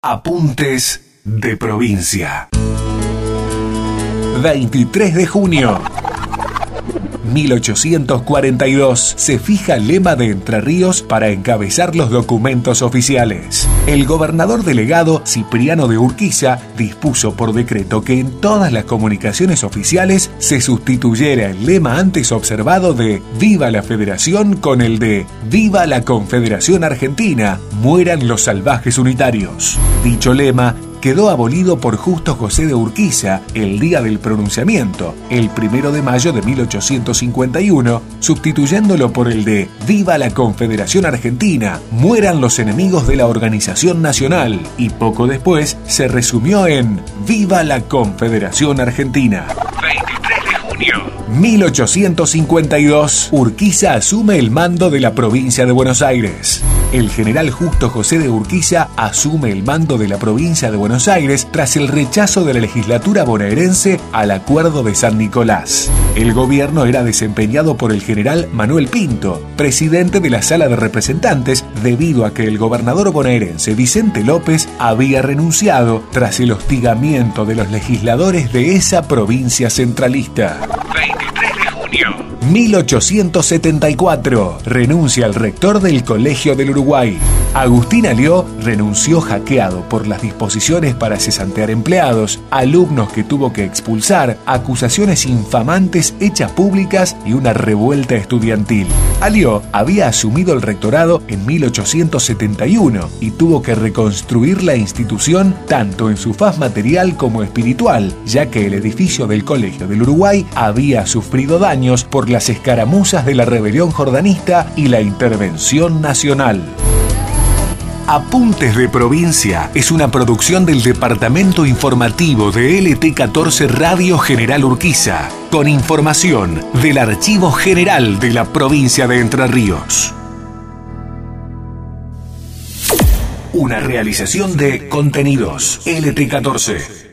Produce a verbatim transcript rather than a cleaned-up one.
Apuntes de provincia. veintitrés de junio mil ochocientos cuarenta y dos se fija lema de Entre Ríos para encabezar los documentos oficiales. El gobernador delegado Cipriano de Urquiza dispuso por decreto que en todas las comunicaciones oficiales se sustituyera el lema antes observado de Viva la Federación con el de Viva la Confederación Argentina, mueran los salvajes unitarios. Dicho lema quedó abolido por Justo José de Urquiza el día del pronunciamiento, el primero de mayo de mil ochocientos cincuenta y uno, sustituyéndolo por el de Viva la Confederación Argentina, mueran los enemigos de la Organización Nacional, y poco después se resumió en Viva la Confederación Argentina. veintitrés de junio mil ochocientos cincuenta y dos, Urquiza asume el mando de la provincia de Buenos Aires. El general Justo José de Urquiza asume el mando de la provincia de Buenos Aires tras el rechazo de la legislatura bonaerense al Acuerdo de San Nicolás. El gobierno era desempeñado por el general Manuel Pinto, presidente de la Sala de Representantes, debido a que el gobernador bonaerense Vicente López había renunciado tras el hostigamiento de los legisladores de esa provincia centralista. veintitrés de junio mil ochocientos setenta y cuatro, renuncia el rector del Colegio del Uruguay. Agustín Alió renunció hackeado por las disposiciones para cesantear empleados, alumnos que tuvo que expulsar, acusaciones infamantes hechas públicas y una revuelta estudiantil. Alió había asumido el rectorado en mil ochocientos setenta y uno y tuvo que reconstruir la institución tanto en su faz material como espiritual, ya que el edificio del Colegio del Uruguay había sufrido daños por las escaramuzas de la rebelión jordanista y la intervención nacional. Apuntes de Provincia es una producción del Departamento Informativo de L T catorce Radio General Urquiza, con información del Archivo General de la Provincia de Entre Ríos. Una realización de Contenidos L T catorce.